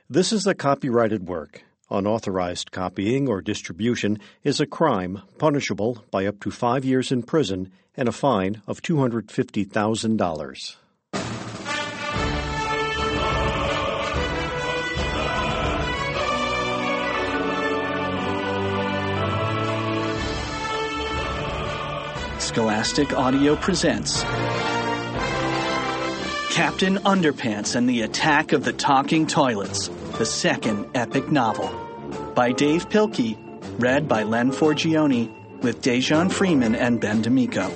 This is a copyrighted work. Unauthorized copying or distribution is a crime punishable by up to 5 years in prison and a fine of $250,000. Scholastic Audio presents Captain Underpants and the Attack of the Talking Toilets, the second epic novel. By Dave Pilkey, read by Len Forgione, with Dejan Freeman and Ben D'Amico.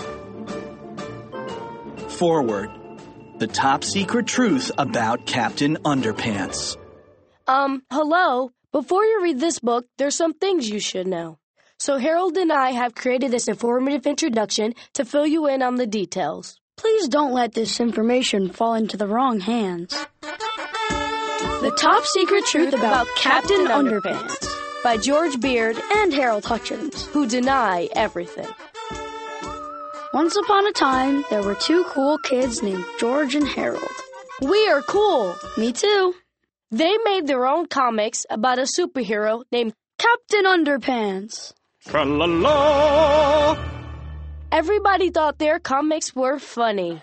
Forward. The top secret truth about Captain Underpants. Hello. Before you read this book, there's some things you should know. So Harold and I have created this informative introduction to fill you in on the details. Please don't let this information fall into the wrong hands. The Top Secret Truth About Captain Underpants by George Beard and Harold Hutchins, who deny everything. Once upon a time, there were two cool kids named George and Harold. We are cool. Me too. They made their own comics about a superhero named Captain Underpants. Tra-la-la! Everybody thought their comics were funny.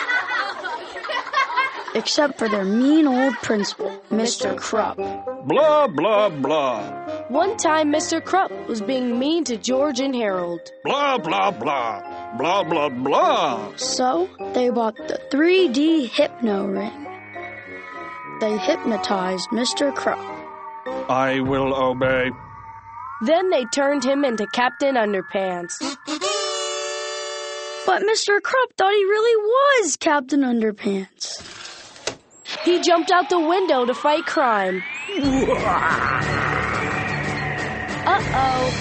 Except for their mean old principal, Mr. Krupp. Blah, blah, blah. One time, Mr. Krupp was being mean to George and Harold. Blah, blah, blah. Blah, blah, blah. So, they bought the 3D Hypno Ring. They hypnotized Mr. Krupp. I will obey. Then they turned him into Captain Underpants. But Mr. Krupp thought he really was Captain Underpants. He jumped out the window to fight crime. Uh-oh.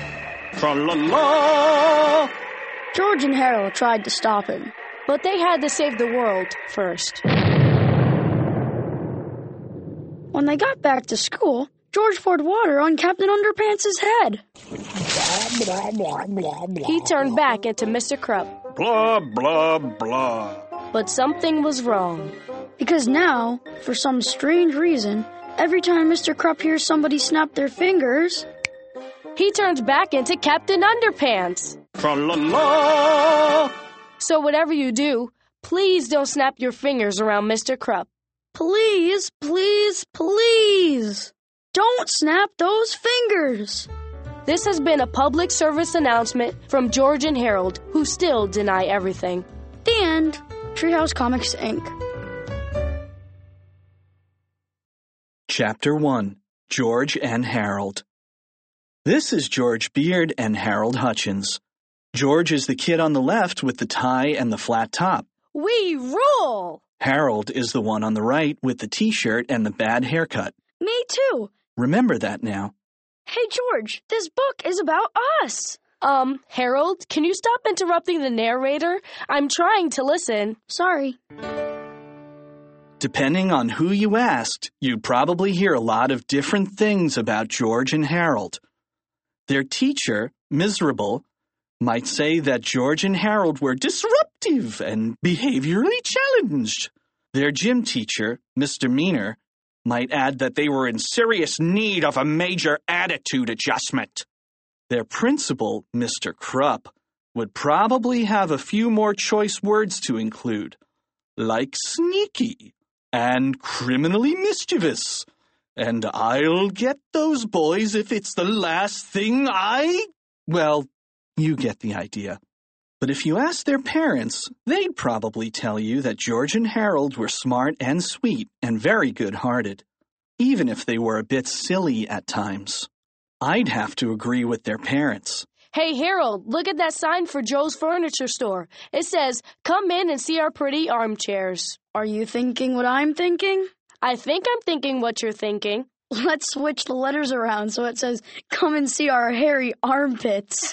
Tra-la-la! George and Harold tried to stop him. But they had to save the world first. When they got back to school, George poured water on Captain Underpants' head. He turned back into Mr. Krupp. Blah, blah, blah. But something was wrong. Because now, for some strange reason, every time Mr. Krupp hears somebody snap their fingers, he turns back into Captain Underpants. Tra-la-la! So whatever you do, please don't snap your fingers around Mr. Krupp. Please, please, please, don't snap those fingers. This has been a public service announcement from George and Harold, who still deny everything. The end. Treehouse Comics, Inc. Chapter 1. George and Harold. This is George Beard and Harold Hutchins. George is the kid on the left with the tie and the flat top. We rule! Harold is the one on the right with the t-shirt and the bad haircut. Me too. Remember that now. Hey, George, this book is about us. Harold, can you stop interrupting the narrator? I'm trying to listen. Sorry. Depending on who you asked, you'd probably hear a lot of different things about George and Harold. Their teacher, Miserable, might say that George and Harold were disruptive and behaviorally challenged. Their gym teacher, Mr. Meaner, might add that they were in serious need of a major attitude adjustment. Their principal, Mr. Krupp, would probably have a few more choice words to include, like sneaky and criminally mischievous, and I'll get those boys if it's the last thing Well, you get the idea. But if you ask their parents, they'd probably tell you that George and Harold were smart and sweet and very good-hearted, even if they were a bit silly at times. I'd have to agree with their parents. Hey, Harold, look at that sign for Joe's Furniture Store. It says, "Come in and see our pretty armchairs." Are you thinking what I'm thinking? I think I'm thinking what you're thinking. Let's switch the letters around so it says, "Come and see our hairy armpits."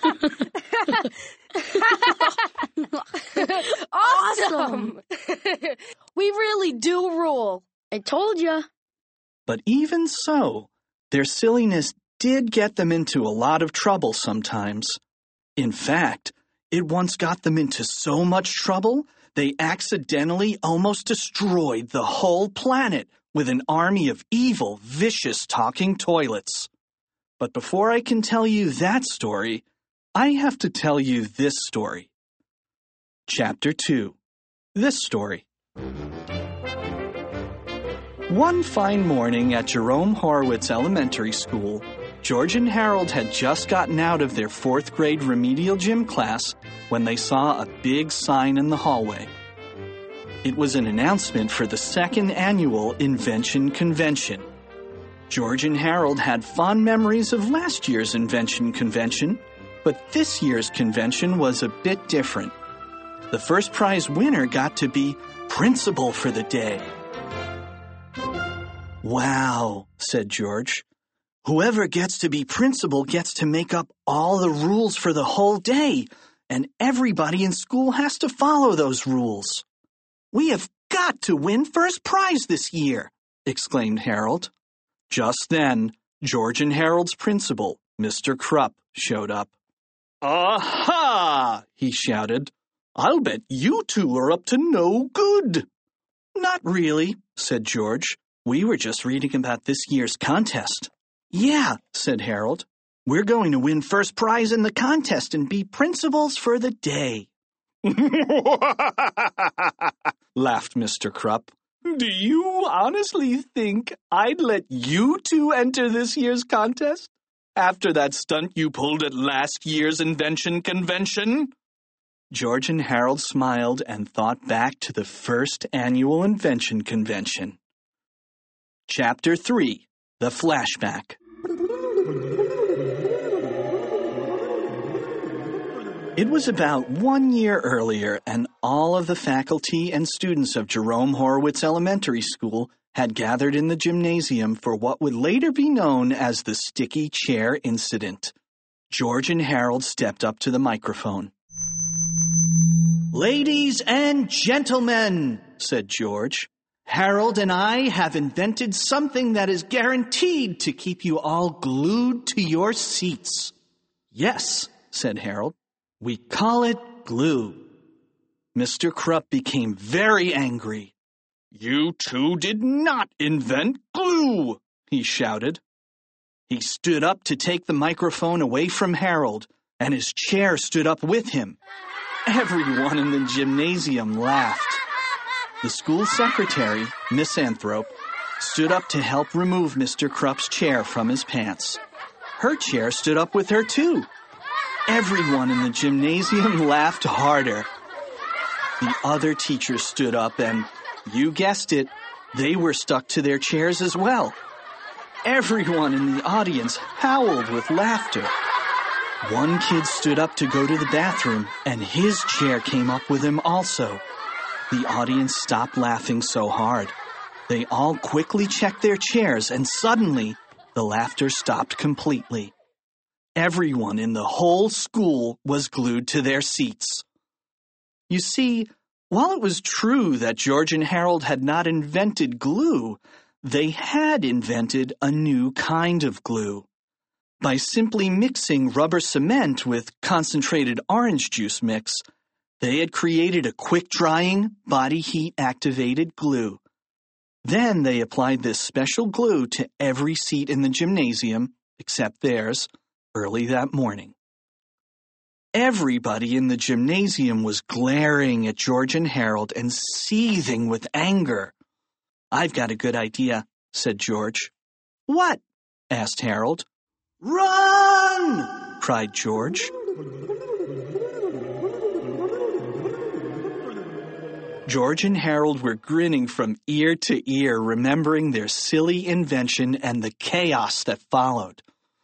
Awesome! We really do rule. I told ya. But even so, their silliness did get them into a lot of trouble sometimes. In fact, it once got them into so much trouble, they accidentally almost destroyed the whole planet with an army of evil, vicious talking toilets. But before I can tell you that story, I have to tell you this story. Chapter 2. This story. One fine morning at Jerome Horowitz Elementary School, George and Harold had just gotten out of their 4th grade remedial gym class when they saw a big sign in the hallway. It was an announcement for the 2nd annual Invention Convention. George and Harold had fond memories of last year's Invention Convention, but this year's convention was a bit different. The first prize winner got to be principal for the day. "Wow," said George. "Whoever gets to be principal gets to make up all the rules for the whole day, and everybody in school has to follow those rules. We have got to win first prize this year," exclaimed Harold. Just then, George and Harold's principal, Mr. Krupp, showed up. "Aha!" he shouted. "I'll bet you two are up to no good." "Not really," said George. "We were just reading about this year's contest." "Yeah," said Harold. "We're going to win first prize in the contest and be principals for the day." laughed Mr. Krupp. "Do you honestly think I'd let you two enter this year's contest? After that stunt you pulled at last year's Invention Convention?" George and Harold smiled and thought back to the 1st annual Invention Convention. Chapter 3. The Flashback. It was about 1 year earlier, and all of the faculty and students of Jerome Horowitz Elementary School had gathered in the gymnasium for what would later be known as the sticky chair incident. George and Harold stepped up to the microphone. "Ladies and gentlemen," said George, "Harold and I have invented something that is guaranteed to keep you all glued to your seats." "Yes," said Harold. "We call it glue." Mr. Krupp became very angry. "You two did not invent glue," he shouted. He stood up to take the microphone away from Harold, and his chair stood up with him. Everyone in the gymnasium laughed. The school secretary, Miss Anthrope, stood up to help remove Mr. Krupp's chair from his pants. Her chair stood up with her, too. Everyone in the gymnasium laughed harder. The other teachers stood up and, you guessed it, they were stuck to their chairs as well. Everyone in the audience howled with laughter. One kid stood up to go to the bathroom, and his chair came up with him also. The audience stopped laughing so hard. They all quickly checked their chairs, and suddenly, the laughter stopped completely. Everyone in the whole school was glued to their seats. You see, while it was true that George and Harold had not invented glue, they had invented a new kind of glue. By simply mixing rubber cement with concentrated orange juice mix, they had created a quick-drying, body heat-activated glue. Then they applied this special glue to every seat in the gymnasium, except theirs, early that morning. Everybody in the gymnasium was glaring at George and Harold and seething with anger. "I've got a good idea," said George. "What?" asked Harold. "Run!" cried George. George and Harold were grinning from ear to ear, remembering their silly invention and the chaos that followed.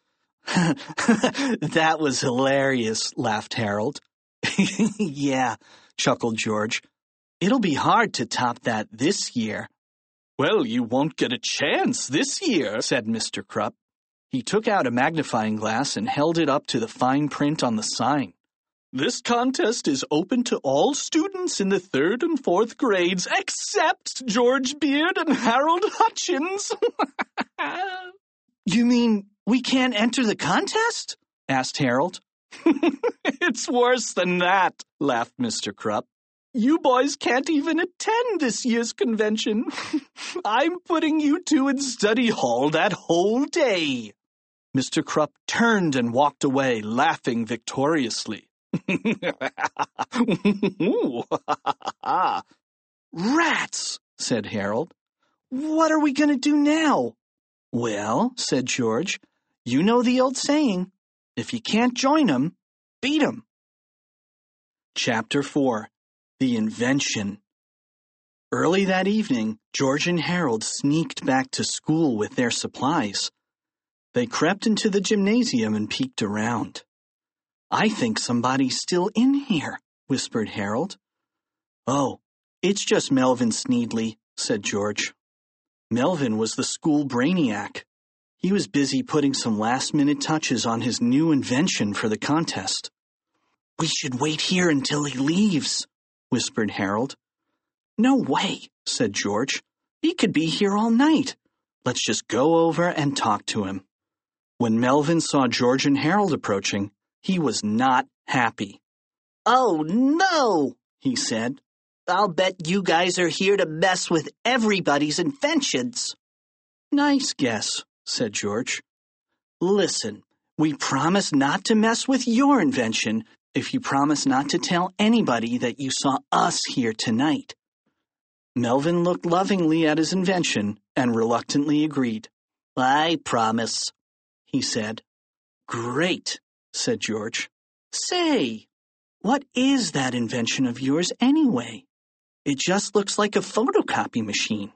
"That was hilarious," laughed Harold. "Yeah," chuckled George. "It'll be hard to top that this year." "Well, you won't get a chance this year," said Mr. Krupp. He took out a magnifying glass and held it up to the fine print on the sign. "This contest is open to all students in the 3rd and 4th grades, except George Beard and Harold Hutchins." "You mean we can't enter the contest?" asked Harold. "It's worse than that," laughed Mr. Krupp. You boys can't even attend this year's convention. I'm putting you two in study hall that whole day." Mr. Krupp turned and walked away, laughing victoriously. "Rats," said Harold. "What are we going to do now?" "Well," said George, "you know the old saying, if you can't join 'em, beat 'em." Chapter 4. The Invention. Early that evening, George and Harold sneaked back to school with their supplies. They crept into the gymnasium and peeked around. "I think somebody's still in here," whispered Harold. "Oh, it's just Melvin Sneedley," said George. Melvin was the school brainiac. He was busy putting some last-minute touches on his new invention for the contest. "We should wait here until he leaves," whispered Harold. "No way," said George. "He could be here all night. Let's just go over and talk to him." When Melvin saw George and Harold approaching, he was not happy. "Oh, no," he said. "I'll bet you guys are here to mess with everybody's inventions." "Nice guess," said George. "Listen, we promise not to mess with your invention if you promise not to tell anybody that you saw us here tonight." Melvin looked lovingly at his invention and reluctantly agreed. "I promise," he said. "Great," said George. "Say, what is that invention of yours anyway? It just looks like a photocopy machine."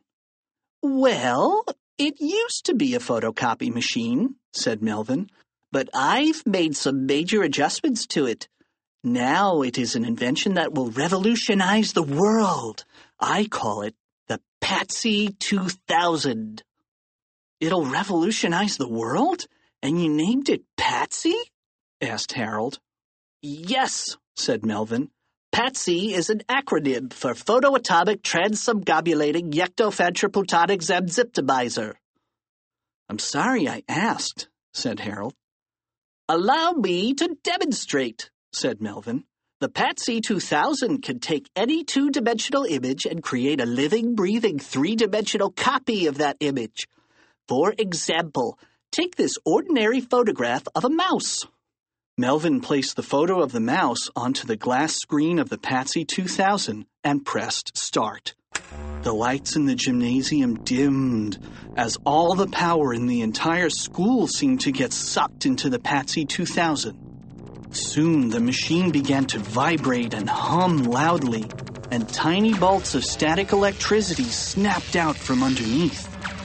"Well, it used to be a photocopy machine," said Melvin, "but I've made some major adjustments to it. Now it is an invention that will revolutionize the world. I call it the Patsy 2000. "It'll revolutionize the world? And you named it Patsy?" asked Harold. "Yes," said Melvin. "Patsy is an acronym for Photoatomic Transubgobulating Yectophantrapotonic Zamziptomizer." "I'm sorry I asked," said Harold. "Allow me to demonstrate," said Melvin. "The Patsy 2000 can take any two-dimensional image and create a living, breathing, three-dimensional copy of that image. For example, take this ordinary photograph of a mouse." Melvin placed the photo of the mouse onto the glass screen of the Patsy 2000 and pressed start. The lights in the gymnasium dimmed as all the power in the entire school seemed to get sucked into the Patsy 2000. Soon the machine began to vibrate and hum loudly, and tiny bolts of static electricity snapped out from underneath.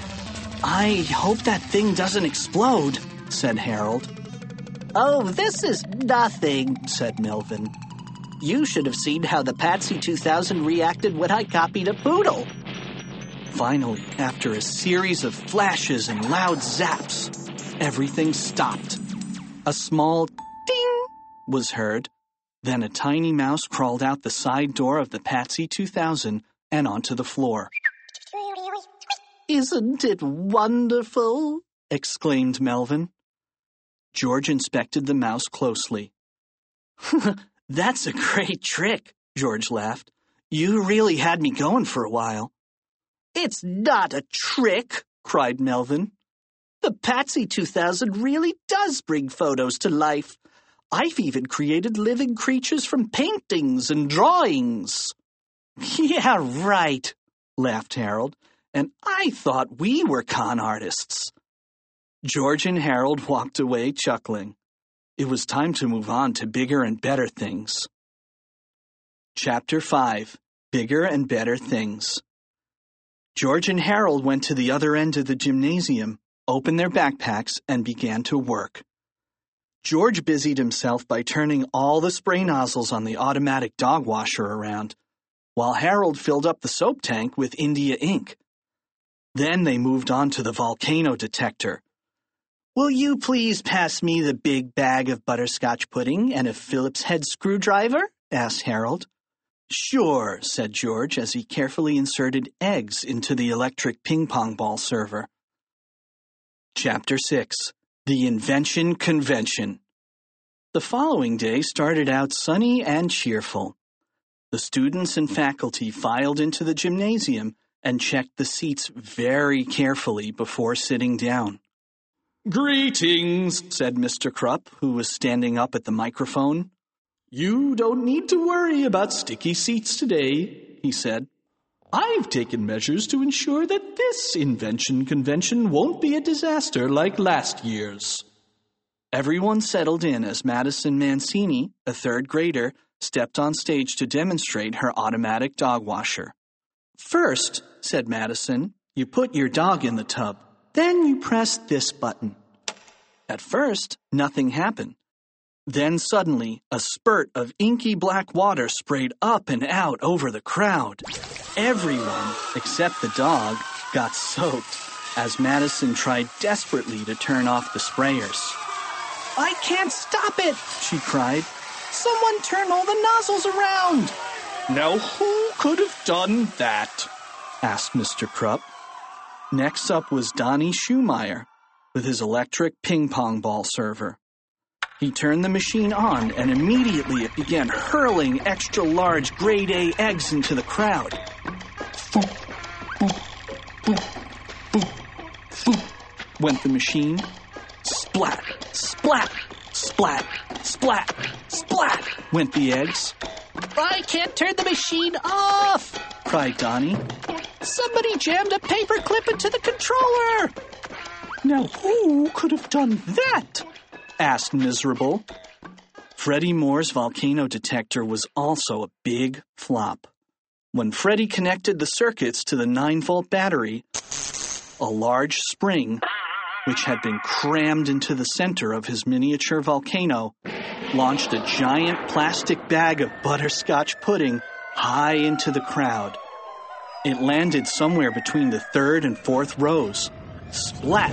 "I hope that thing doesn't explode," said Harold. "Oh, this is nothing," said Melvin. "You should have seen how the Patsy 2000 reacted when I copied a poodle." Finally, after a series of flashes and loud zaps, everything stopped. A small ding was heard. Then a tiny mouse crawled out the side door of the Patsy 2000 and onto the floor. "Isn't it wonderful?" exclaimed Melvin. George inspected the mouse closely. "That's a great trick," George laughed. "You really had me going for a while." "It's not a trick," cried Melvin. "The Patsy 2000 really does bring photos to life. I've even created living creatures from paintings and drawings." "Yeah, right," laughed Harold. "And I thought we were con artists." George and Harold walked away chuckling. It was time to move on to bigger and better things. Chapter 5. Bigger and Better Things. George and Harold went to the other end of the gymnasium, opened their backpacks, and began to work. George busied himself by turning all the spray nozzles on the automatic dog washer around, while Harold filled up the soap tank with India ink. Then they moved on to the volcano detector. "Will you please pass me the big bag of butterscotch pudding and a Phillips head screwdriver?" asked Harold. "Sure," said George as he carefully inserted eggs into the electric ping-pong ball server. Chapter 6. The Invention Convention. The following day started out sunny and cheerful. The students and faculty filed into the gymnasium and checked the seats very carefully before sitting down. Greetings, said Mr. Krupp, who was standing up at the microphone. You don't need to worry about sticky seats today, he said. I've taken measures to ensure that this invention convention won't be a disaster like last year's. Everyone settled in as Madison Mancini, a third grader, stepped on stage to demonstrate her automatic dog washer. First, said Madison, you put your dog in the tub. Then you press this button. At first, nothing happened. Then suddenly, a spurt of inky black water sprayed up and out over the crowd. Everyone, except the dog, got soaked as Madison tried desperately to turn off the sprayers. I can't stop it, she cried. Someone turn all the nozzles around. Now who could have done that? Asked Mr. Krupp. Next up was Donnie Schumeyer with his electric ping-pong ball server. He turned the machine on, and immediately it began hurling extra-large grade A eggs into the crowd. Boop, boop, boop, boop, boop, went the machine. Splat, splat, splat, splat, splat, went the eggs. I can't turn the machine off, cried Donnie. Somebody jammed a paper clip into the controller. Now who could have done that? Asked Miserable. Freddie Moore's volcano detector was also a big flop. When Freddie connected the circuits to the 9-volt battery, a large spring, which had been crammed into the center of his miniature volcano, launched a giant plastic bag of butterscotch pudding high into the crowd. It landed somewhere between the third and fourth rows. Splat!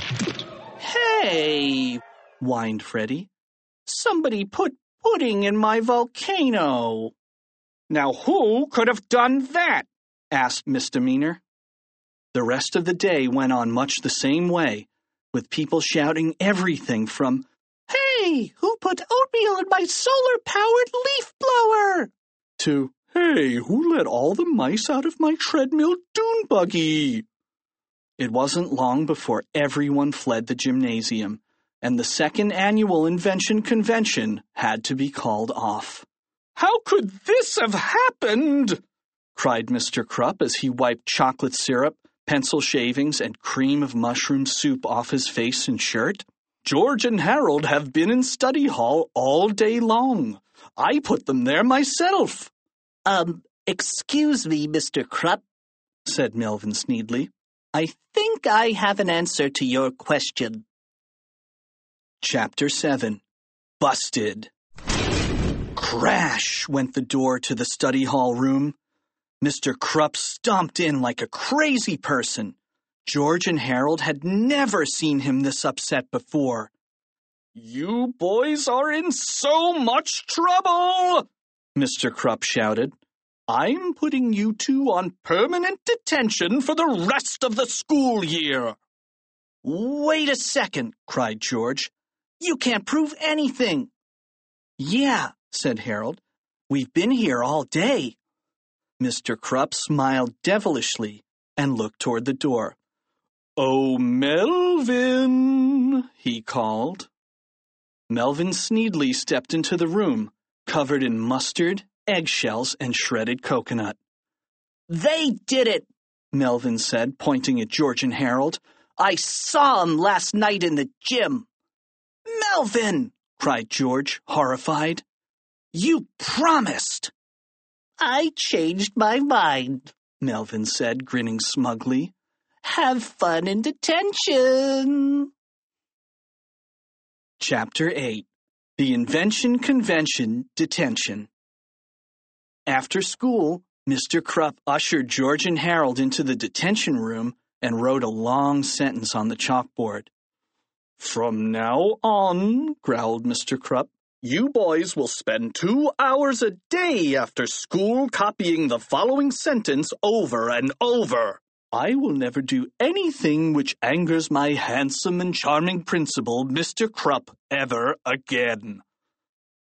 Hey! Whined Freddie. Somebody put pudding in my volcano. Now who could have done that? Asked Misdemeanor. The rest of the day went on much the same way, with people shouting everything from, Hey, who put oatmeal in my solar-powered leaf blower? To, Hey, who let all the mice out of my treadmill dune buggy? It wasn't long before everyone fled the gymnasium, and the second annual invention convention had to be called off. How could this have happened? Cried Mr. Krupp as he wiped chocolate syrup, pencil shavings, and cream of mushroom soup off his face and shirt. George and Harold have been in study hall all day long. I put them there myself. Excuse me, Mr. Krupp, said Melvin Sneedly. I think I have an answer to your question. Chapter 7. Busted. Crash went the door to the study hall room. Mr. Krupp stomped in like a crazy person. George and Harold had never seen him this upset before. You boys are in so much trouble, Mr. Krupp shouted. I'm putting you two on permanent detention for the rest of the school year. Wait a second, cried George. You can't prove anything. Yeah, said Harold. We've been here all day. Mr. Krupp smiled devilishly and looked toward the door. Oh, Melvin, he called. Melvin Sneedly stepped into the room, covered in mustard, eggshells, and shredded coconut. They did it, Melvin said, pointing at George and Harold. I saw 'em last night in the gym. Melvin, cried George, horrified. You promised. I changed my mind, Melvin said, grinning smugly. Have fun in detention. Chapter 8. The Invention Convention Detention. After school, Mr. Krupp ushered George and Harold into the detention room and wrote a long sentence on the chalkboard. From now on, growled Mr. Krupp, you boys will spend 2 hours a day after school copying the following sentence over and over. I will never do anything which angers my handsome and charming principal, Mr. Krupp, ever again.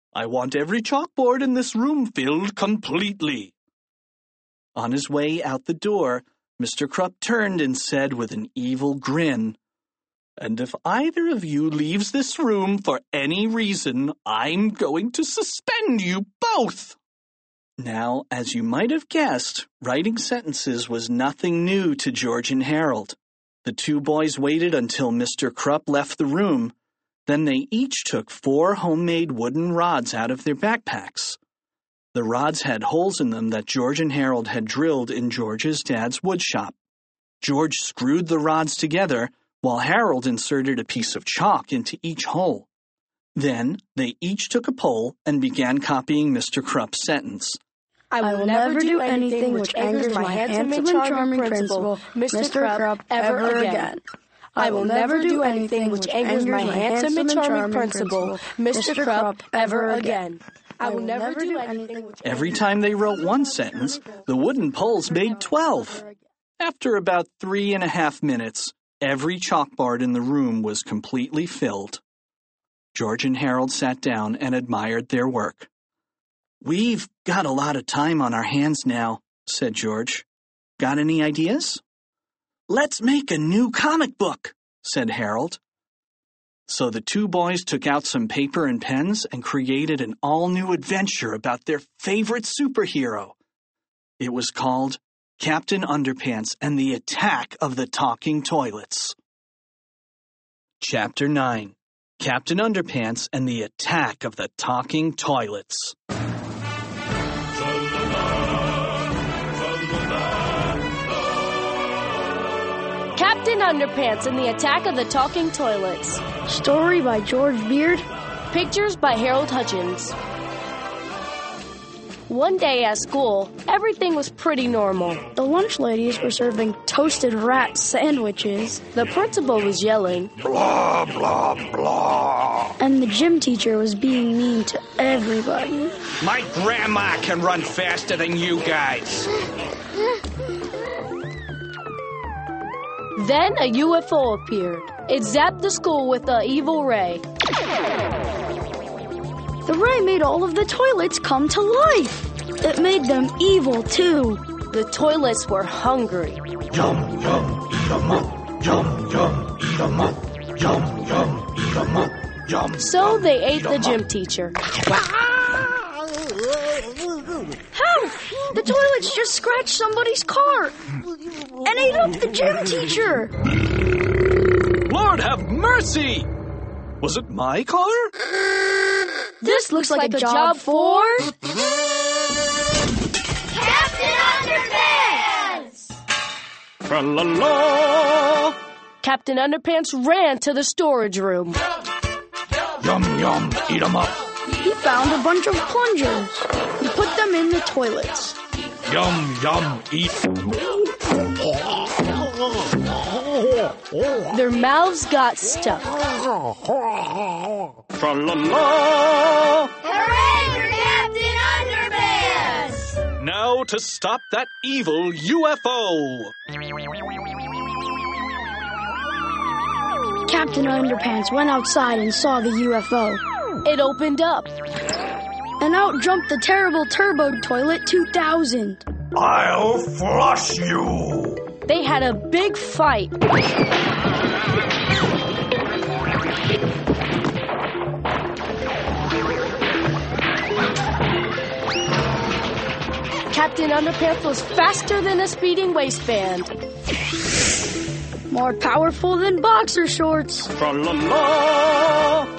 I want every chalkboard in this room filled completely." On his way out the door, Mr. Krupp turned and said with an evil grin, "And if either of you leaves this room for any reason, I'm going to suspend you both." Now, as you might have guessed, writing sentences was nothing new to George and Harold. The two boys waited until Mr. Krupp left the room. Then they each took 4 homemade wooden rods out of their backpacks. The rods had holes in them that George and Harold had drilled in George's dad's woodshop. George screwed the rods together, while Harold inserted a piece of chalk into each hole. Then they each took a pole and began copying Mr. Krupp's sentence. I will never do anything which angers my handsome and charming principal, Mr. Krupp, ever again. I will never do anything which angers my handsome and charming principal, Mr. Krupp, ever again. I will never do anything which... Every time they wrote one sentence, the wooden poles made 12. After about 3.5 minutes, every chalkboard in the room was completely filled. George and Harold sat down and admired their work. "We've got a lot of time on our hands now," said George. "Got any ideas?" "Let's make a new comic book," said Harold. So the two boys took out some paper and pens and created an all-new adventure about their favorite superhero. It was called Captain Underpants and the Attack of the Talking Toilets. Chapter 9. Captain Underpants and the Attack of the Talking Toilets. Captain Underpants and the Attack of the Talking Toilets. Story by George Beard. Pictures by Harold Hutchins. One day at school, everything was pretty normal. The lunch ladies were serving toasted rat sandwiches. The principal was yelling, "Blah, blah, blah." And the gym teacher was being mean to everybody. My grandma can run faster than you guys. Then a UFO appeared. It zapped the school with an evil ray. The ray made all of the toilets come to life. It made them evil, too. The toilets were hungry. Yum, yum, eat 'em up. Yum, yum, eat 'em up. Yum, yum, eat 'em up. Yum. So they ate the gym teacher. How? The toilets just scratched somebody's car and ate up the gym teacher. Lord have mercy! Was it my car? This looks like a job for... Captain Underpants! Tra-la-la! Captain Underpants ran to the storage room. Yum, yum, eat 'em up. He found a bunch of plungers. He put them in the toilets. Yum, yum, eat. Their mouths got stuck. Tra-la-la! Hooray for Captain Underpants! Now to stop that evil UFO! Captain Underpants went outside and saw the UFO. It opened up. And out jumped the terrible Turbo Toilet 2000. I'll flush you. They had a big fight. Captain Underpants was faster than a speeding waistband. More powerful than boxer shorts. Tra-la-la!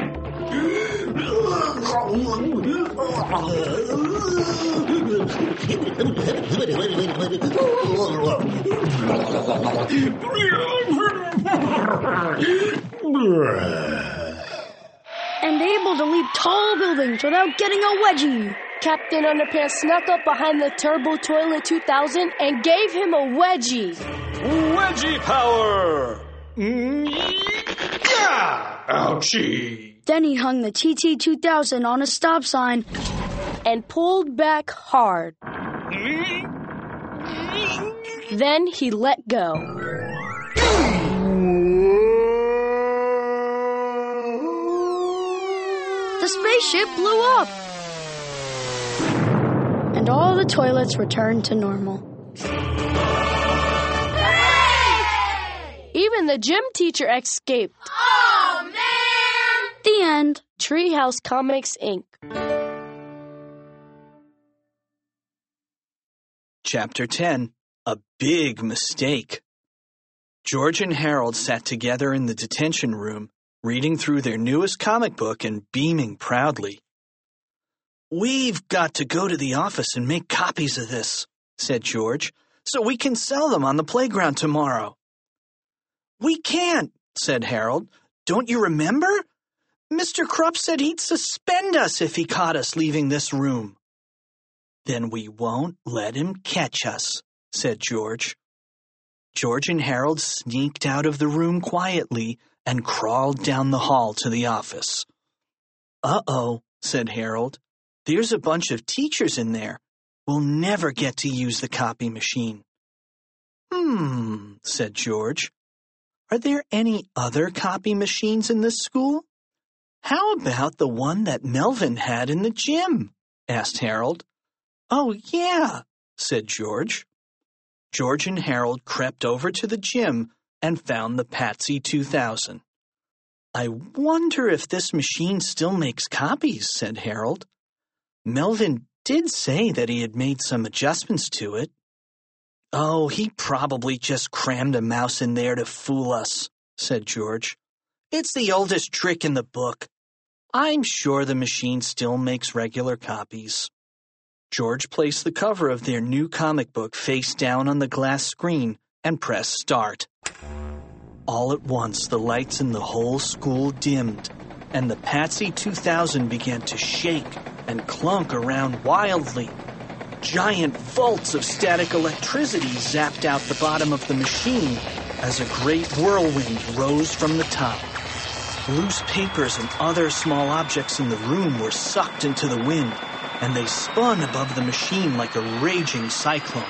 And able to leap tall buildings without getting a wedgie. Captain Underpants snuck up behind the Turbo Toilet 2000 and gave him a wedgie. Wedgie power! Ouchie. Then he hung the TT2000 on a stop sign and pulled back hard. Then he let go. The spaceship blew up! And all the toilets returned to normal. Hooray! Even the gym teacher escaped. Oh, man! The end. Treehouse Comics, Inc. Chapter 10. A Big Mistake. George and Harold sat together in the detention room, reading through their newest comic book and beaming proudly. "We've got to go to the office and make copies of this," said George, "so we can sell them on the playground tomorrow." "We can't," said Harold. "Don't you remember? Mr. Krupp said he'd suspend us if he caught us leaving this room." "Then we won't let him catch us," said George. George and Harold sneaked out of the room quietly and crawled down the hall to the office. "Uh-oh," said Harold. "There's a bunch of teachers in there. We'll never get to use the copy machine." Said George. "Are there any other copy machines in this school?" "How about the one that Melvin had in the gym?" asked Harold. "Oh, yeah," said George. George and Harold crept over to the gym and found the Patsy 2000. "I wonder if this machine still makes copies," said Harold. "Melvin did say that he had made some adjustments to it." "Oh, he probably just crammed a mouse in there to fool us," said George. "It's the oldest trick in the book. I'm sure the machine still makes regular copies." George placed the cover of their new comic book face down on the glass screen and pressed start. All at once, the lights in the whole school dimmed, and the Patsy 2000 began to shake and clunk around wildly. Giant volts of static electricity zapped out the bottom of the machine as a great whirlwind rose from the top. Loose papers and other small objects in the room were sucked into the wind, and they spun above the machine like a raging cyclone.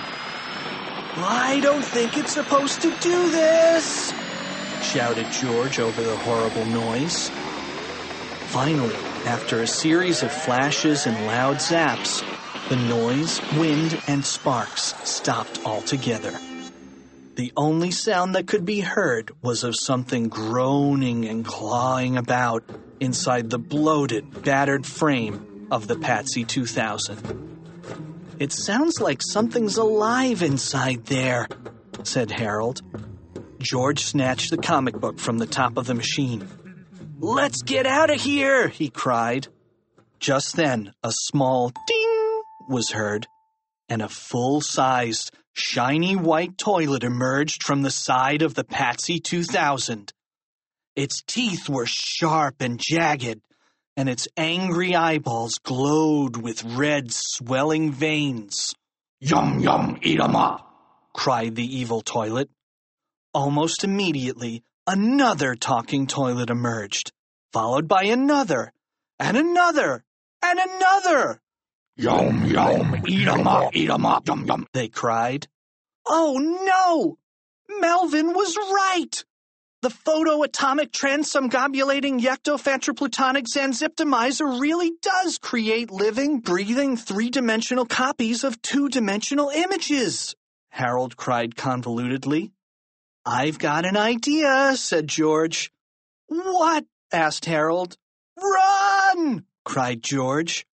"I don't think it's supposed to do this," shouted George over the horrible noise. Finally, after a series of flashes and loud zaps, the noise, wind, and sparks stopped altogether. The only sound that could be heard was of something groaning and clawing about inside the bloated, battered frame of the Patsy 2000. "It sounds like something's alive inside there," said Harold. George snatched the comic book from the top of the machine. "Let's get out of here!" he cried. Just then, a small ding was heard, and a full-sized, shiny white toilet emerged from the side of the Patsy 2000. Its teeth were sharp and jagged, and its angry eyeballs glowed with red, swelling veins. "Yum, yum, eat 'em up!" cried the evil toilet. Almost immediately, another talking toilet emerged, followed by another, and another, and another. "Yum, yum, eat 'em up, yum, yum!" they cried. "Oh, no! Melvin was right! The photoatomic transumgobulating yectofatroplutonic zanziptomizer really does create living, breathing, three-dimensional copies of two-dimensional images," Harold cried convolutedly. "I've got an idea," said George. "What?" asked Harold. "Run!" cried George.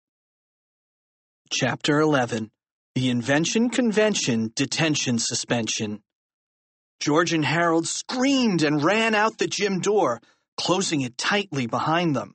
Chapter 11. The Invention Convention Detention Suspension. George and Harold screamed and ran out the gym door, closing it tightly behind them.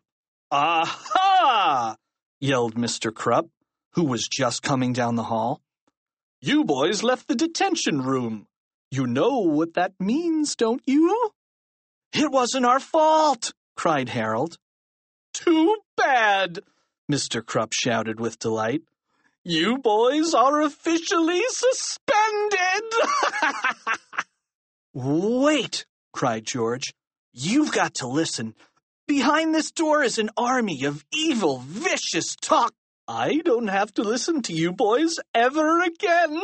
"Aha!" yelled Mr. Krupp, who was just coming down the hall. "You boys left the detention room. You know what that means, don't you?" "It wasn't our fault!" cried Harold. "Too bad!" Mr. Krupp shouted with delight. "You boys are officially suspended!" "Wait!" cried George. "You've got to listen. Behind this door is an army of evil, vicious talk. I don't have to listen to you boys ever again,"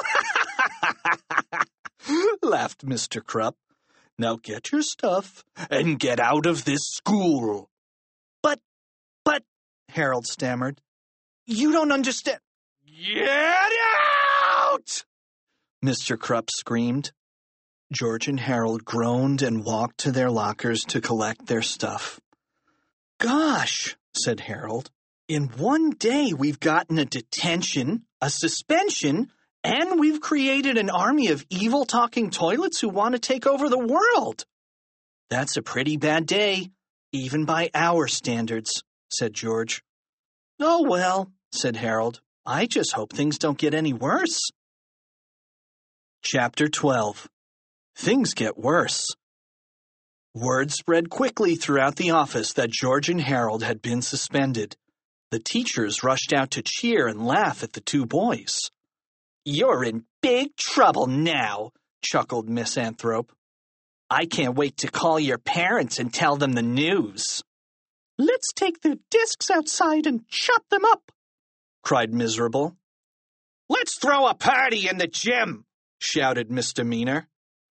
laughed Mr. Krupp. "Now get your stuff and get out of this school." But, Harold stammered. You don't understand. Get out! Mr. Krupp screamed. George and Harold groaned and walked to their lockers to collect their stuff. Gosh, said Harold. In one day we've gotten a detention, a suspension, and we've created an army of evil talking toilets who want to take over the world. That's a pretty bad day, even by our standards, said George. Oh, well, said Harold. I just hope things don't get any worse. Chapter 12. Things get worse. Word spread quickly throughout the office that George and Harold had been suspended. The teachers rushed out to cheer and laugh at the two boys. You're in big trouble now, chuckled Miss Anthrope. I can't wait to call your parents and tell them the news. Let's take their desks outside and chop them up, cried Miserable. Let's throw a party in the gym, shouted Misdemeanor.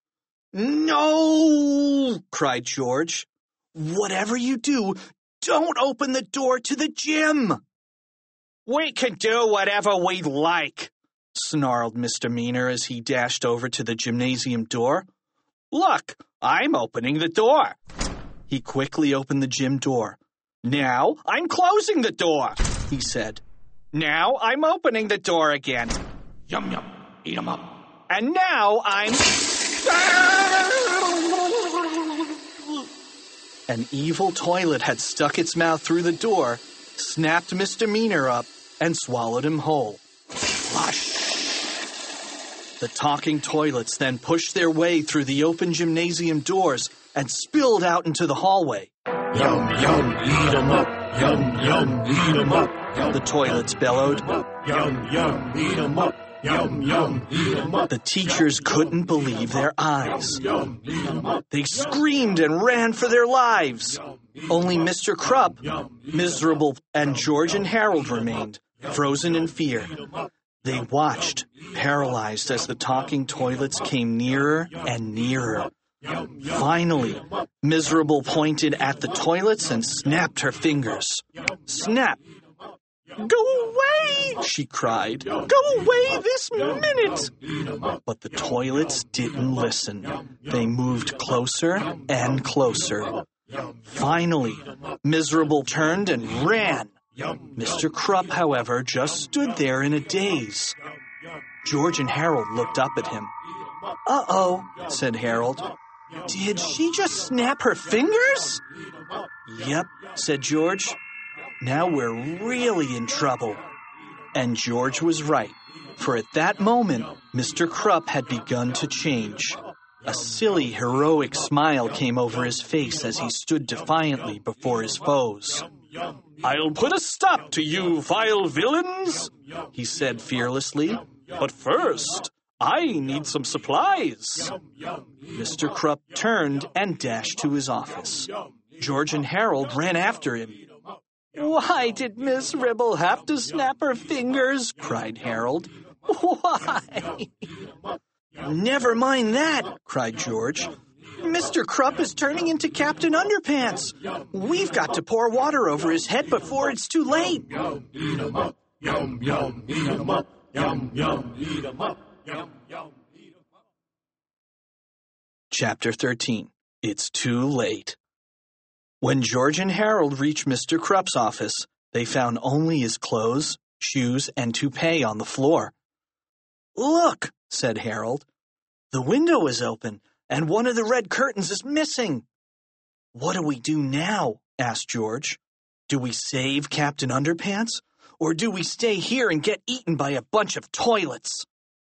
No, cried George. Whatever you do, don't open the door to the gym. We can do whatever we like, snarled Misdemeanor as he dashed over to the gymnasium door. Look, I'm opening the door. He quickly opened the gym door. Now I'm closing the door, he said. Now I'm opening the door again. Yum, yum, eat 'em up. And now I'm... An evil toilet had stuck its mouth through the door, snapped Misdemeanor up, and swallowed him whole. Flush! The talking toilets then pushed their way through the open gymnasium doors and spilled out into the hallway. Yum, yum, eat 'em up. Yum, yum, eat 'em up. Yum, the toilets bellowed. Yum, yum, eat 'em up. Yum, yum, eat 'em up. The teachers couldn't believe their eyes. Yum, eat 'em up. They screamed and ran for their lives. Only Mr. Krupp, Miserable, and George and Harold remained, frozen in fear. They watched, paralyzed as the talking toilets came nearer and nearer. Finally, Miserable pointed at the toilets and snapped her fingers. Snap! Go away, she cried. Go away this minute! But the toilets didn't listen. They moved closer and closer. Finally, Miserable turned and ran. Mr. Krupp, however, just stood there in a daze. George and Harold looked up at him. Uh-oh, said Harold. Did she just snap her fingers? Yep, said George. Now we're really in trouble. And George was right, for at that moment, Mr. Krupp had begun to change. A silly, heroic smile came over his face as he stood defiantly before his foes. I'll put a stop to you, vile villains, he said fearlessly. But first, I need some supplies. Mr. Krupp turned and dashed to his office. George and Harold ran after him. Why did Miss Ribble have to snap her fingers? Cried Harold. Why? Never mind that, cried George. Mr. Krupp is turning into Captain Underpants. We've got to pour water over his head before it's too late. Yum, eat 'em up. Yum, yum, eat 'em up. Yum, yum, eat 'em up. Yum, yum, eat 'em up. Chapter 13. It's too late. When George and Harold reached Mr. Krupp's office, they found only his clothes, shoes, and toupee on the floor. Look, said Harold. The window is open, and one of the red curtains is missing. What do we do now? Asked George. Do we save Captain Underpants, or do we stay here and get eaten by a bunch of toilets?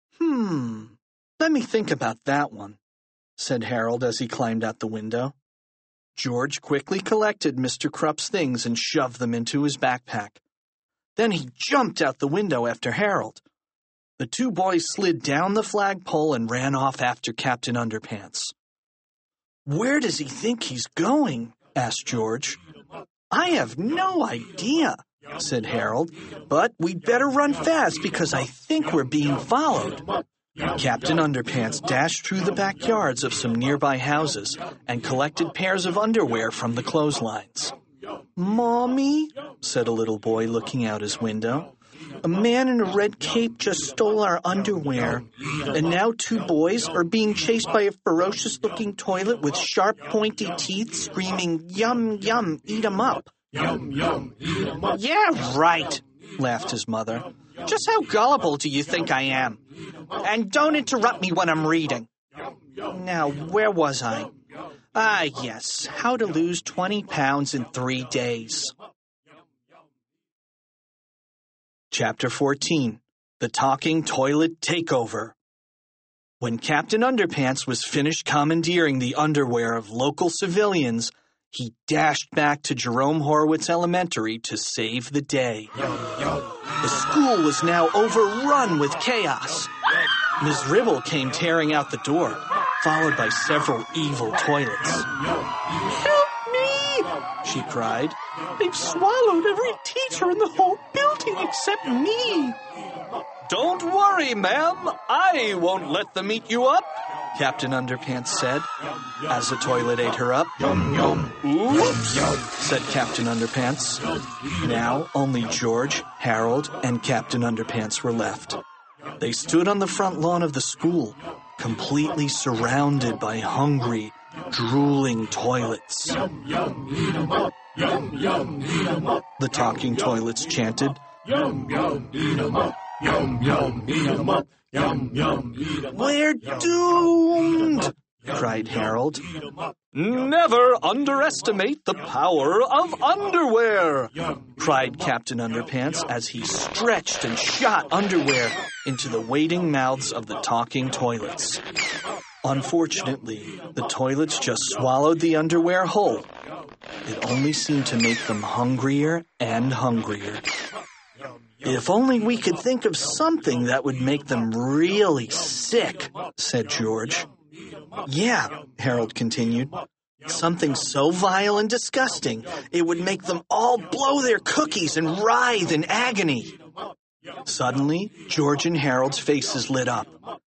Let me think about that one, said Harold as he climbed out the window. George quickly collected Mr. Krupp's things and shoved them into his backpack. Then he jumped out the window after Harold. The two boys slid down the flagpole and ran off after Captain Underpants. Where does he think he's going? Asked George. I have no idea, said Harold, but we'd better run fast because I think we're being followed. Captain Underpants dashed through the backyards of some nearby houses and collected pairs of underwear from the clotheslines. "Mommy," said a little boy looking out his window, "a man in a red cape just stole our underwear, and now 2 boys are being chased by a ferocious-looking toilet with sharp, pointy teeth screaming, 'Yum, yum, eat 'em up.'" Yum, yum, eat 'em up. "Yeah, right," laughed his mother. "Just how gullible do you think I am? And don't interrupt me when I'm reading. Now, where was I? Ah, yes, how to lose 20 pounds in 3 days." Chapter 14, The Talking Toilet Takeover. When Captain Underpants was finished commandeering the underwear of local civilians, he dashed back to Jerome Horowitz Elementary to save the day. The school was now overrun with chaos. Ms. Ribble came tearing out the door, followed by several evil toilets. "Help me!" she cried. "They've swallowed every teacher in the whole building except me." "Don't worry, ma'am. I won't let them eat you up," Captain Underpants said, as the toilet ate her up. Yum, yum. "Oops," said Captain Underpants. Now only George, Harold, and Captain Underpants were left. They stood on the front lawn of the school, completely surrounded by hungry, drooling toilets. Yum, yum, eat 'em up. Yum, yum, eat 'em up. The talking toilets chanted. Yum, yum, eat 'em up. Yum, yum, eat 'em up. Yum, yum, eat 'em up. "We're doomed!" cried Harold. "Never underestimate the power of underwear," cried Captain Underpants as he stretched and shot underwear into the waiting mouths of the talking toilets. Unfortunately, the toilets just swallowed the underwear whole. It only seemed to make them hungrier and hungrier. "If only we could think of something that would make them really sick," said George. "Yeah," Harold continued. "Something so vile and disgusting, it would make them all blow their cookies and writhe in agony." Suddenly, George and Harold's faces lit up.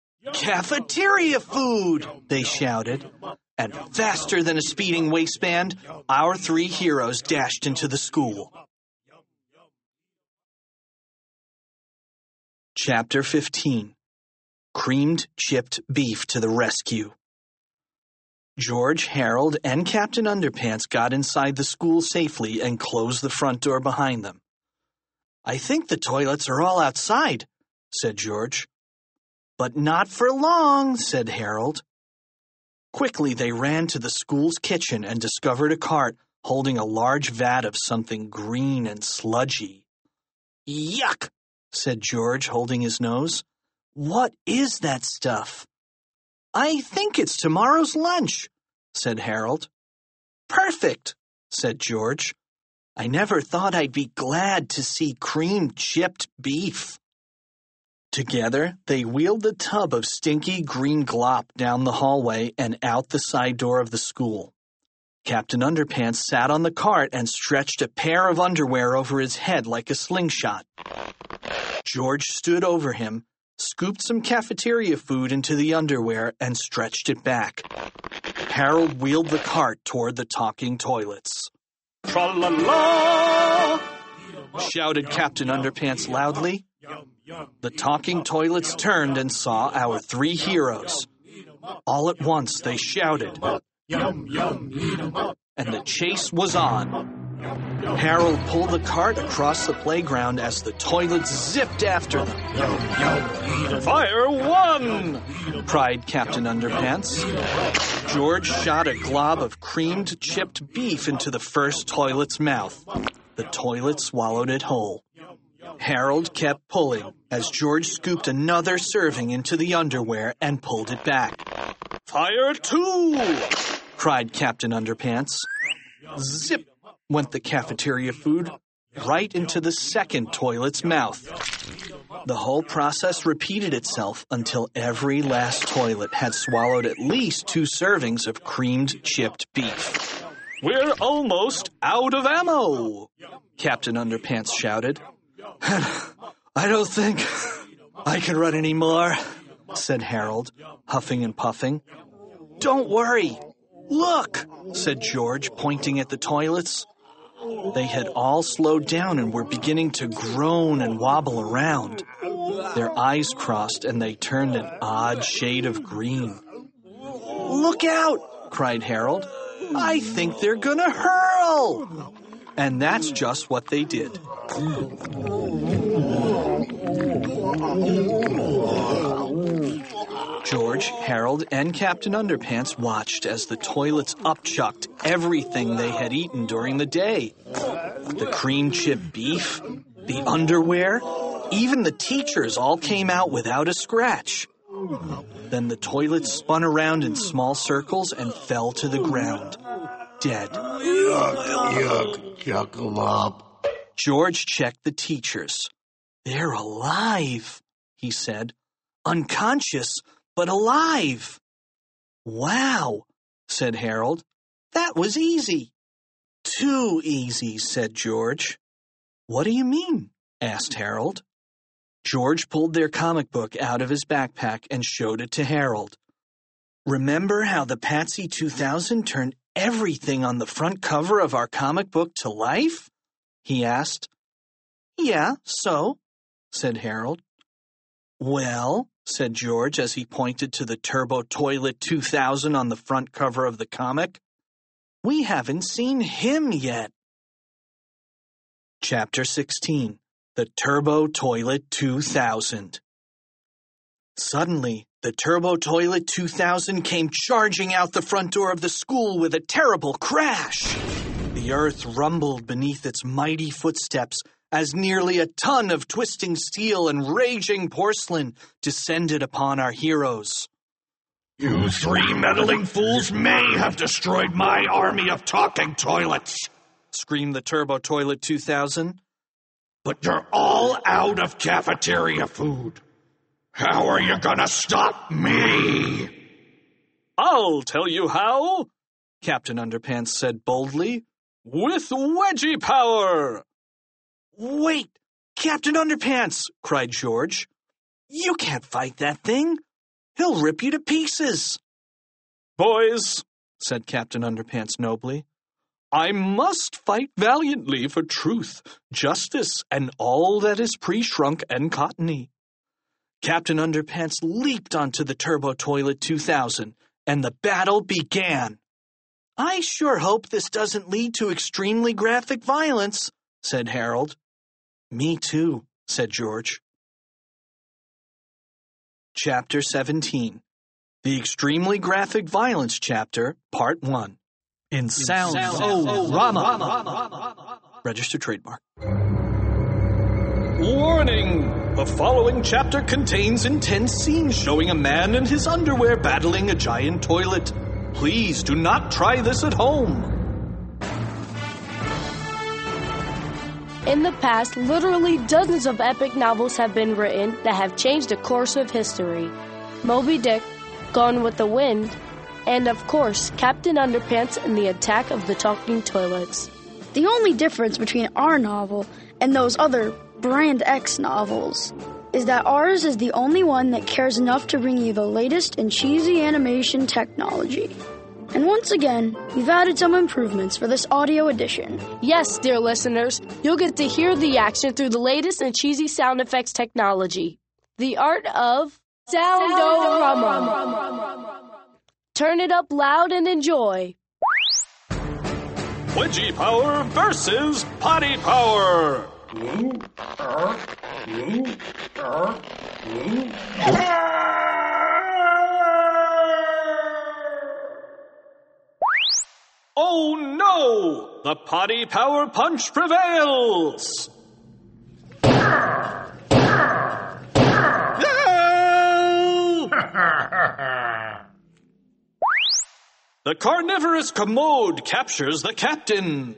"Cafeteria food!" they shouted. And faster than a speeding waistband, our 3 heroes dashed into the school. Chapter 15, Creamed Chipped Beef to the Rescue. George, Harold, and Captain Underpants got inside the school safely and closed the front door behind them. "I think the toilets are all outside," said George. "But not for long," said Harold. Quickly they ran to the school's kitchen and discovered a cart holding a large vat of something green and sludgy. "Yuck!" said George, holding his nose. "What is that stuff?" "I think it's tomorrow's lunch," said Harold. "Perfect," said George. "I never thought I'd be glad to see creamed chipped beef." Together, they wheeled the tub of stinky green glop down the hallway and out the side door of the school. Captain Underpants sat on the cart and stretched a pair of underwear over his head like a slingshot. George stood over him, scooped some cafeteria food into the underwear, and stretched it back. Harold wheeled the cart toward the talking toilets. "Tra-la-la!" shouted Captain Underpants loudly. The talking toilets turned and saw our 3 heroes. All at once they shouted, Yum, yum, eat 'em up. and the chase was on. Harold pulled the cart across the playground as the toilets zipped after them. Yum, yum, eat 'em up. "Fire 1!" cried Captain Underpants. George shot a glob of creamed chipped beef into the first toilet's mouth. The toilet swallowed it whole. Harold kept pulling as George scooped another serving into the underwear and pulled it back. "Fire 2!" cried Captain Underpants. Zip went the cafeteria food right into the second toilet's mouth. The whole process repeated itself until every last toilet had swallowed at least 2 servings of creamed chipped beef. "We're almost out of ammo!" Captain Underpants shouted. "I don't think I can run any more," said Harold, huffing and puffing. "Don't worry. Look," said George, pointing at the toilets. They had all slowed down and were beginning to groan and wobble around. Their eyes crossed and they turned an odd shade of green. "Look out!" cried Harold. "I think they're gonna hurl!" And that's just what they did. George, Harold, and Captain Underpants watched as the toilets upchucked everything they had eaten during the day. The cream chip beef, the underwear, even the teachers all came out without a scratch. Then the toilets spun around in small circles and fell to the ground, dead. Yuck 'em up. George checked the teachers. "They're alive," he said. "Unconscious, but alive." "Wow," said Harold. "That was easy." "Too easy," said George. "What do you mean?" asked Harold. George pulled their comic book out of his backpack and showed it to Harold. "Remember how the Patsy 2000 turned everything on the front cover of our comic book to life?" he asked. "Yeah, so," said Harold. "Well," said George as he pointed to the Turbo Toilet 2000 on the front cover of the comic, "we haven't seen him yet." Chapter 16. The Turbo Toilet 2000. Suddenly, the Turbo Toilet 2000 came charging out the front door of the school with a terrible crash. The earth rumbled beneath its mighty footsteps as nearly a ton of twisting steel and raging porcelain descended upon our heroes. "You three meddling fools may have destroyed my army of talking toilets," screamed the Turbo Toilet 2000. "but you're all out of cafeteria food. How are you gonna stop me?" "I'll tell you how," Captain Underpants said boldly. "With wedgie power!" "Wait, Captain Underpants!" cried George. "You can't fight that thing. He'll rip you to pieces." "Boys," said Captain Underpants nobly, "I must fight valiantly for truth, justice, and all that is pre-shrunk and cottony." Captain Underpants leaped onto the Turbo Toilet 2000, and the battle began. "I sure hope this doesn't lead to extremely graphic violence," said Harold. "Me too," said George. Chapter 17. The Extremely Graphic Violence Chapter, Part 1. In Sound Rama. Registered trademark. Warning! The following chapter contains intense scenes showing a man in his underwear battling a giant toilet. Please do not try this at home. In the past, literally dozens of epic novels have been written that have changed the course of history. Moby Dick, Gone with the Wind, and of course, Captain Underpants and the Attack of the Talking Toilets. The only difference between our novel and those other Brand X novels is that ours is the only one that cares enough to bring you the latest in cheesy animation technology. And once again, we've added some improvements for this audio edition. Yes, dear listeners, you'll get to hear the action through the latest in cheesy sound effects technology. The art of Sound-O-Rama. Turn it up loud and enjoy. Wedgie power versus potty power. Oh no! The potty power punch prevails! The carnivorous commode captures the captain.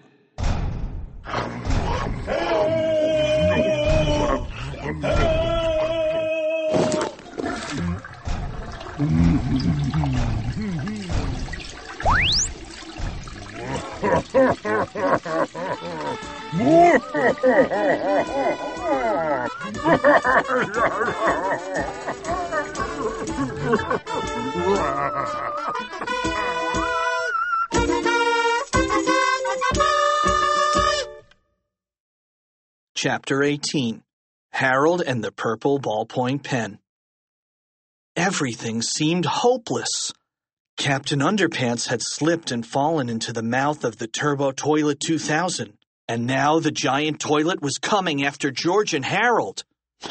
Chapter 18. Harold and the Purple Ballpoint Pen. Everything seemed hopeless. Captain Underpants had slipped and fallen into the mouth of the Turbo Toilet 2000, and now the giant toilet was coming after George and Harold.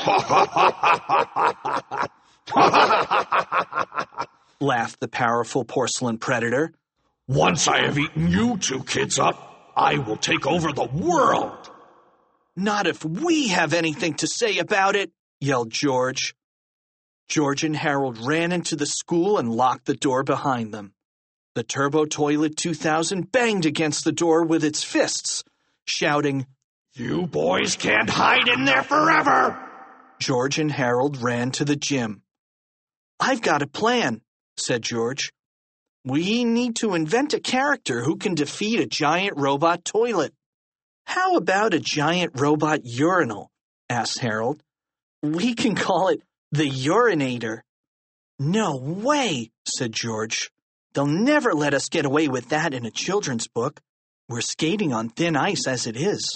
Laughed the powerful porcelain predator. Once I have eaten you two kids up, I will take over the world. Not if we have anything to say about it, yelled George. George and Harold ran into the school and locked the door behind them. The Turbo Toilet 2000 banged against the door with its fists, shouting, "You boys can't hide in there forever!" George and Harold ran to the gym. "I've got a plan," said George. "We need to invent a character who can defeat a giant robot toilet." "How about a giant robot urinal?" asked Harold. "We can call it the Urinator." "No way," said George. "They'll never let us get away with that in a children's book. We're skating on thin ice as it is."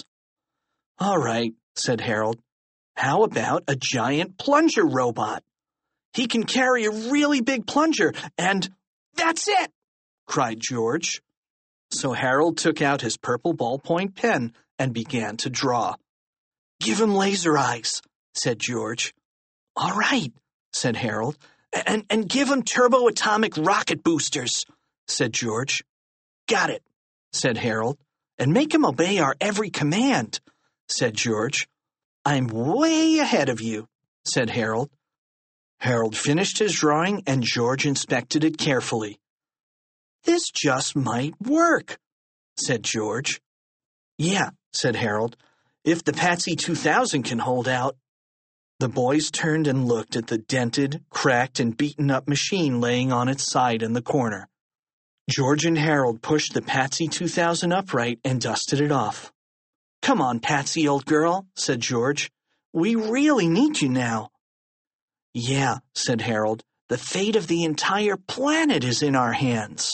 "All right," said Harold. "How about a giant plunger robot? He can carry a really big plunger, and that's it!" cried George. So Harold took out his purple ballpoint pen and began to draw. "Give him laser eyes," said George. "All right," said Harold. And give him turbo-atomic rocket boosters," said George. "Got it," said Harold. "And make him obey our every command," said George. "I'm way ahead of you," said Harold. Harold finished his drawing, and George inspected it carefully. "This just might work," said George. "Yeah," said Harold, "if the Patsy 2000 can hold out." The boys turned and looked at the dented, cracked, and beaten-up machine laying on its side in the corner. George and Harold pushed the Patsy 2000 upright and dusted it off. "Come on, Patsy, old girl," said George. "We really need you now." "Yeah," said Harold, "the fate of the entire planet is in our hands."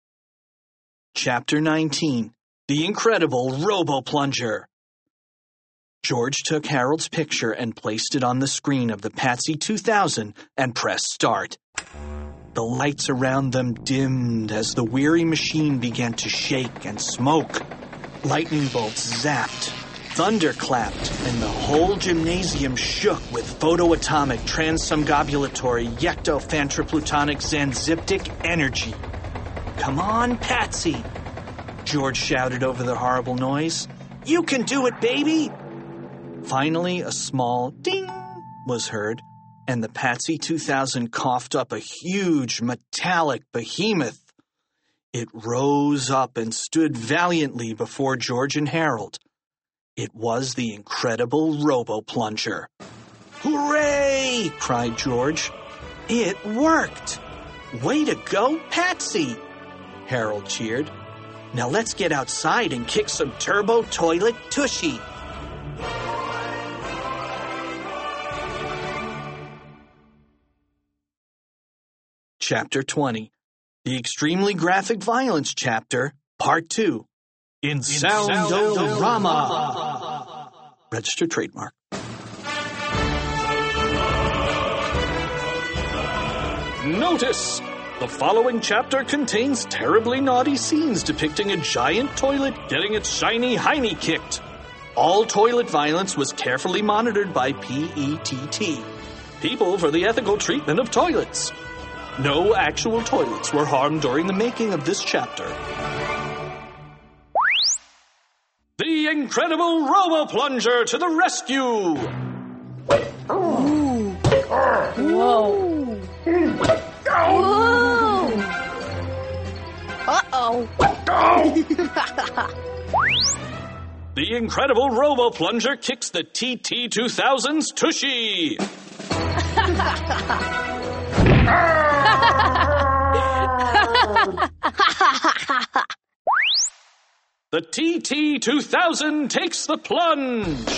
Chapter 19. The Incredible Robo-Plunger. George took Harold's picture and placed it on the screen of the Patsy 2000 and pressed start. The lights around them dimmed as the weary machine began to shake and smoke. Lightning bolts zapped, thunder clapped, and the whole gymnasium shook with photoatomic transumgobulatory yectophantroplutonic zanziptic energy. "Come on, Patsy," George shouted over the horrible noise. "You can do it, baby!" Finally, a small ding was heard, and the Patsy 2000 coughed up a huge metallic behemoth. It rose up and stood valiantly before George and Harold. It was the Incredible Robo-Plunger. "Hooray!" cried George. "It worked!" "Way to go, Patsy!" Harold cheered. "Now let's get outside and kick some turbo toilet tushy." Chapter 20. The Extremely Graphic Violence Chapter, Part 2. In Sound-O-Rama. Registered trademark. Notice! The following chapter contains terribly naughty scenes depicting a giant toilet getting its shiny hiney kicked. All toilet violence was carefully monitored by PETT, People for the Ethical Treatment of Toilets. No actual toilets were harmed during the making of this chapter. The Incredible Robo-Plunger to the rescue! Whoa. Whoa. Uh-oh. The Incredible Robo-Plunger kicks the TT-2000's tushy! The TT-2000 takes the plunge!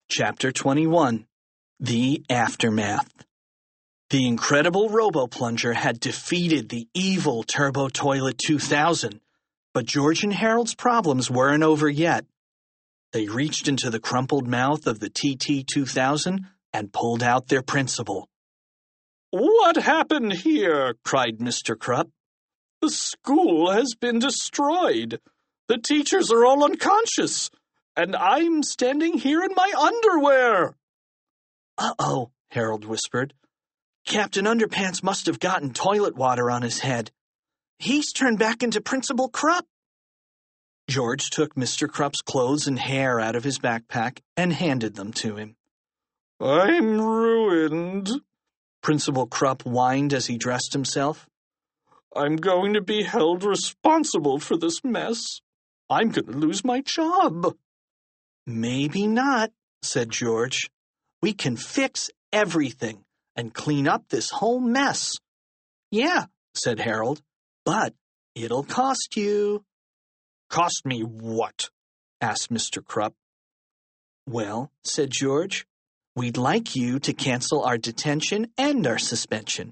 Chapter 21. The Aftermath. The incredible Robo-Plunger had defeated the evil Turbo Toilet 2000, but George and Harold's problems weren't over yet. They reached into the crumpled mouth of the TT-2000 and pulled out their principal. "What happened here?" cried Mr. Krupp. "The school has been destroyed. The teachers are all unconscious, and I'm standing here in my underwear." "Uh-oh," Harold whispered. "Captain Underpants must have gotten toilet water on his head. He's turned back into Principal Krupp." George took Mr. Krupp's clothes and hair out of his backpack and handed them to him. "I'm ruined," Principal Krupp whined as he dressed himself. "I'm going to be held responsible for this mess. I'm going to lose my job." "Maybe not," said George. "We can fix everything and clean up this whole mess." "Yeah," said Harold, "but it'll cost you." "Cost me what?" asked Mr. Krupp. "Well," said George, "we'd like you to cancel our detention and our suspension.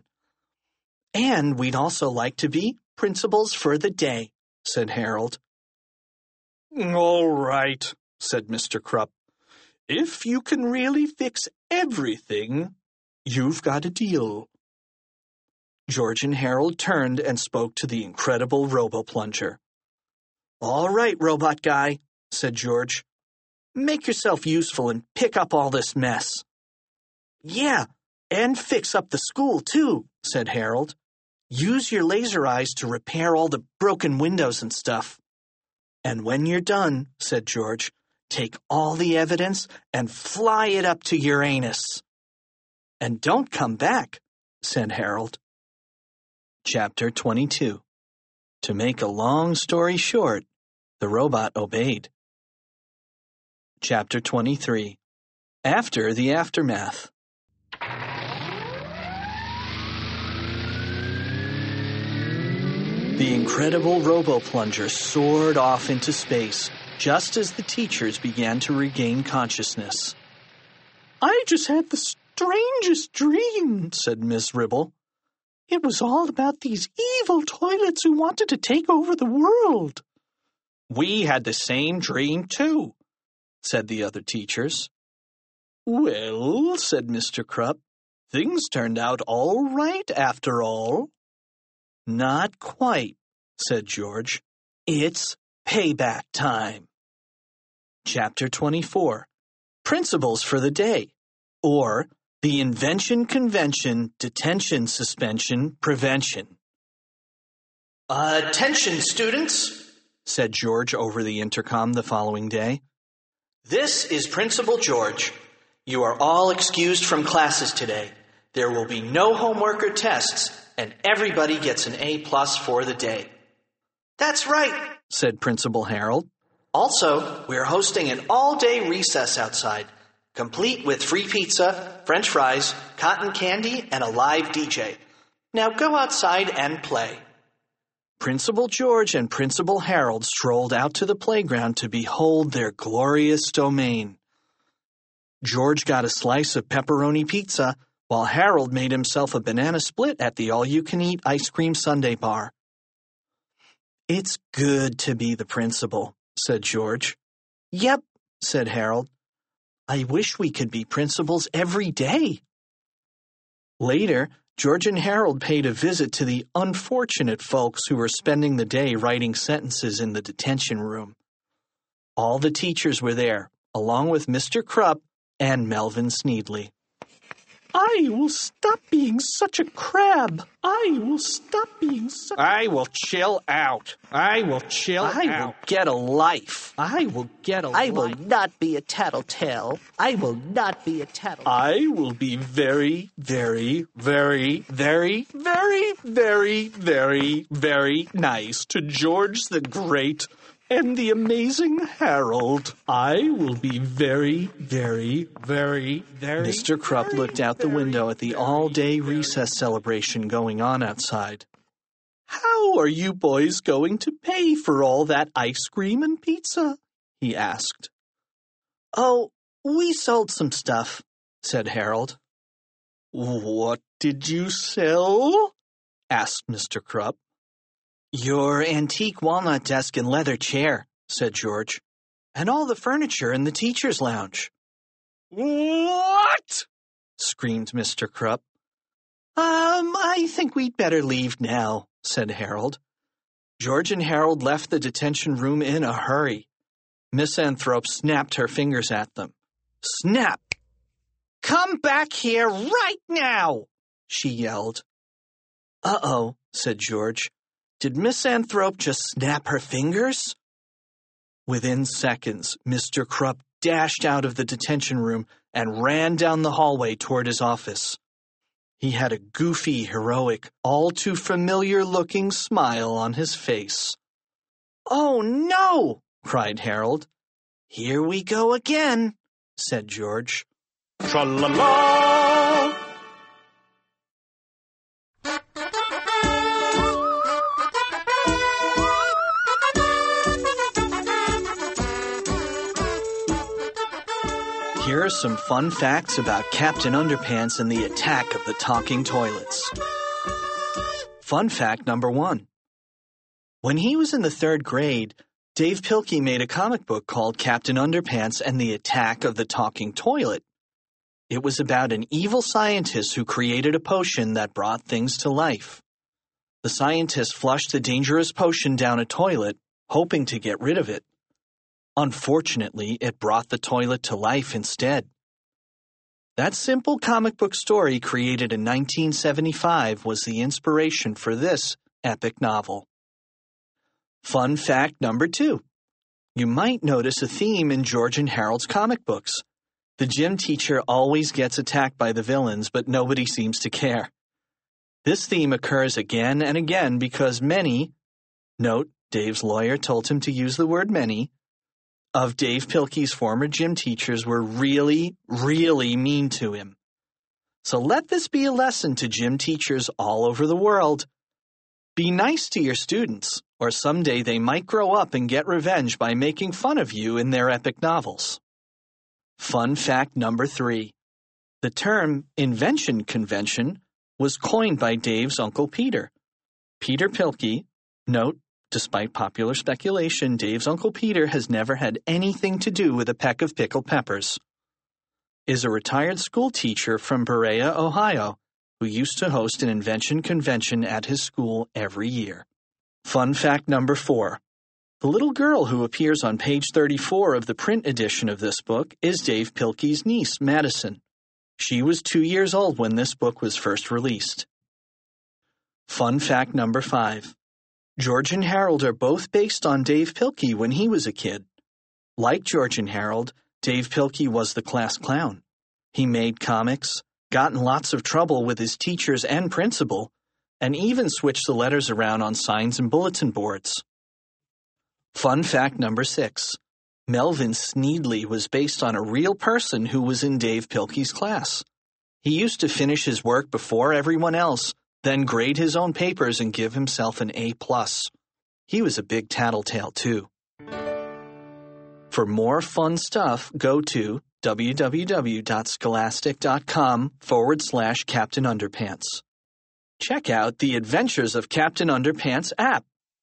And we'd also like to be principals for the day," said Harold. "All right," said Mr. Krupp. "If you can really fix everything, you've got a deal." George and Harold turned and spoke to the incredible Robo-Plunger. "All right, robot guy," said George. "Make yourself useful and pick up all this mess." "Yeah, and fix up the school, too," said Harold. "Use your laser eyes to repair all the broken windows and stuff." "And when you're done," said George, "take all the evidence and fly it up to Uranus." "And don't come back," said Harold. Chapter 22. To make a long story short, the robot obeyed. Chapter 23. After the Aftermath. The incredible Robo-Plunger soared off into space just as the teachers began to regain consciousness. "I just had the strangest dream," said Miss Ribble. "It was all about these evil toilets who wanted to take over the world." "We had the same dream, too," said the other teachers. "Well," said Mr. Krupp, "things turned out all right after all." "Not quite," said George. "It's payback time." Chapter 24. Principles for the Day, or the Invention Convention Detention Suspension Prevention. "Attention, students," said George over the intercom the following day. "This is Principal George. You are all excused from classes today. There will be no homework or tests, and everybody gets an A+ for the day." "That's right," said Principal Harold. "Also, we're hosting an all-day recess outside, complete with free pizza, French fries, cotton candy, and a live DJ. Now go outside and play." Principal George and Principal Harold strolled out to the playground to behold their glorious domain. George got a slice of pepperoni pizza, while Harold made himself a banana split at the all-you-can-eat ice cream sundae bar. "It's good to be the principal," said George. "Yep," said Harold. "I wish we could be principals every day." Later, George and Harold paid a visit to the unfortunate folks who were spending the day writing sentences in the detention room. All the teachers were there, along with Mr. Krupp and Melvin Sneedley. "I will stop being such a crab. I will stop being such I will chill out. I will chill out. I will get a life. I will get a life. I will not be a tattletale. I will not be a tattletale. I will be very, very, very, very, very, very, very, very nice to George the Great and the amazing Harold. I will be very, very, very, very..." Mr. Krupp looked out the window at the all-day recess celebration going on outside. "How are you boys going to pay for all that ice cream and pizza?" he asked. "Oh, We sold some stuff, said Harold. What did you sell? Asked Mr. Krupp. Your antique walnut desk and leather chair, said George, and all the furniture in the teacher's lounge. What? Screamed Mr. Krupp. I think we'd better leave now, said Harold. George and Harold left the detention room in a hurry. Miss Anthrop snapped her fingers at them. Snap! Come back here right now, she yelled. Uh-oh, said George. Did Miss Anthrop just snap her fingers? Within seconds, Mr. Krupp dashed out of the detention room and ran down the hallway toward his office. He had a goofy, heroic, all too familiar-looking smile on his face. "Oh, no!" cried Harold. "Here we go again," said George. Tra-la-la! Here are some fun facts about Captain Underpants and the attack of the talking toilets. Fun fact number 1. When he was in the 3rd grade, Dave Pilkey made a comic book called Captain Underpants and the Attack of the Talking Toilet. It was about an evil scientist who created a potion that brought things to life. The scientist flushed the dangerous potion down a toilet, hoping to get rid of it. Unfortunately, it brought the toilet to life instead. That simple comic book story, created in 1975, was the inspiration for this epic novel. Fun fact number 2. You might notice a theme in George and Harold's comic books. The gym teacher always gets attacked by the villains, but nobody seems to care. This theme occurs again and again because many, note, Dave's lawyer told him to use the word many, of Dave Pilkey's former gym teachers were really, really mean to him. So let this be a lesson to gym teachers all over the world. Be nice to your students, or someday they might grow up and get revenge by making fun of you in their epic novels. Fun fact number 3. The term invention convention was coined by Dave's Uncle Peter. Peter Pilkey, note, despite popular speculation, Dave's Uncle Peter has never had anything to do with a peck of pickled peppers, is a retired school teacher from Berea, Ohio, who used to host an invention convention at his school every year. Fun fact number 4. The little girl who appears on page 34 of the print edition of this book is Dave Pilkey's niece, Madison. She was 2 years old when this book was first released. Fun fact number 5. George and Harold are both based on Dave Pilkey when he was a kid. Like George and Harold, Dave Pilkey was the class clown. He made comics, got in lots of trouble with his teachers and principal, and even switched the letters around on signs and bulletin boards. Fun fact number 6. Melvin Sneedley was based on a real person who was in Dave Pilkey's class. He used to finish his work before everyone else, then grade his own papers and give himself an A+. He was a big tattletale, too. For more fun stuff, go to www.scholastic.com/Captain Underpants. Check out the Adventures of Captain Underpants app.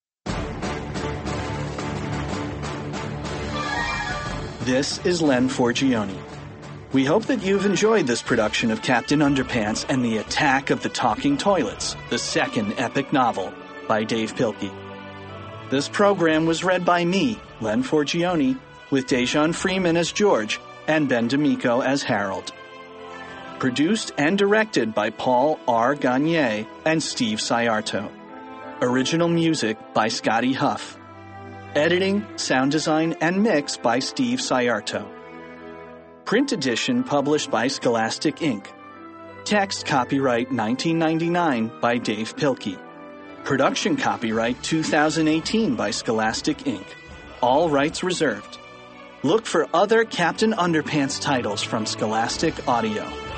This is Len Forgione. We hope that you've enjoyed this production of Captain Underpants and the Attack of the Talking Toilets, the second epic novel by Dave Pilkey. This program was read by me, Len Forgione, with Dejan Freeman as George and Ben D'Amico as Harold. Produced and directed by Paul R. Gagne and Steve Sayarto. Original music by Scotty Huff. Editing, sound design, and mix by Steve Sayarto. Print edition published by Scholastic Inc. Text copyright 1999 by Dave Pilkey. Production copyright 2018 by Scholastic Inc. All rights reserved. Look for other Captain Underpants titles from Scholastic Audio.